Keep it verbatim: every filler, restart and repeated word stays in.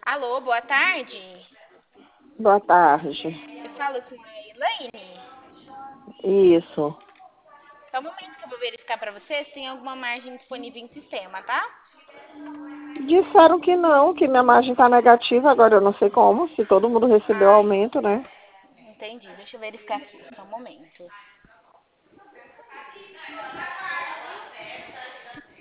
Alô, boa tarde. Boa tarde. Eu falo com a Elaine. Isso. Só um momento que eu vou verificar para você se tem alguma margem disponível em sistema, tá? Disseram que não, que minha margem está negativa, agora eu não sei como, se todo mundo recebeu Ai, aumento, né? entendi. Deixa eu verificar aqui. Só um momento.